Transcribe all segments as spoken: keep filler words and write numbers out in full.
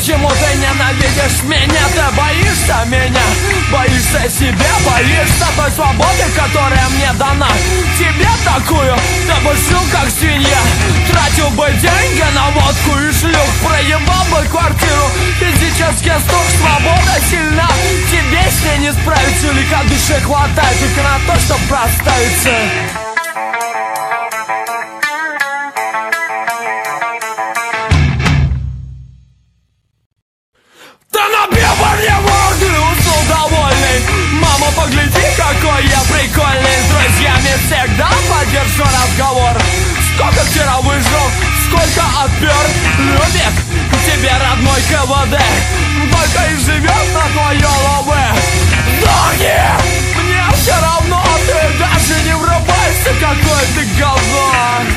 Почему ты ненавидишь меня? Ты боишься меня? Боишься себя? Боишься той свободы, которая мне дана? Тебе такую? Ты бы жил как свинья. Тратил бы деньги на водку и шлюх. Проебал бы квартиру. Физический стук, свобода сильна. Тебе с ней не справиться. Лика души хватает только на то, чтоб проставиться. Мама, погляди, какой я прикольный. С друзьями всегда поддержу разговор. Сколько вчера выжил, сколько отпер. Любит тебе родной КВД, только и живет на твоей лобе. Да нет, мне все равно, ты даже не врубайся, какой ты говно.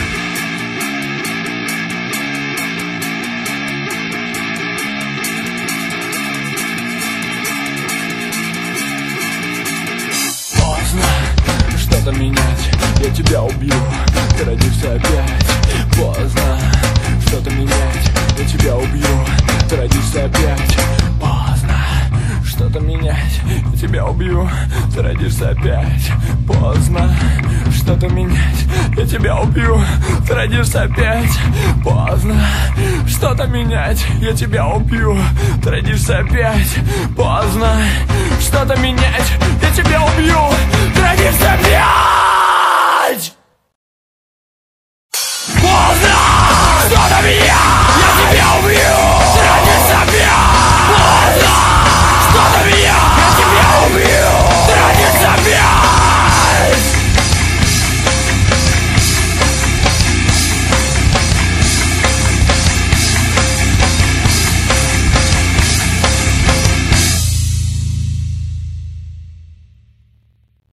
Что-то менять, я тебя убью. Ты родишься опять. Поздно. Что-то менять, я тебя убью. Ты родишься опять. Поздно. Что-то менять, я тебя убью. Ты родишься опять. Поздно. Что-то менять, я тебя убью. Ты родишься опять. Поздно. Что-то менять, я тебя убью. Ты родишься опять. Поздно. Что-то менять, я тебя убью.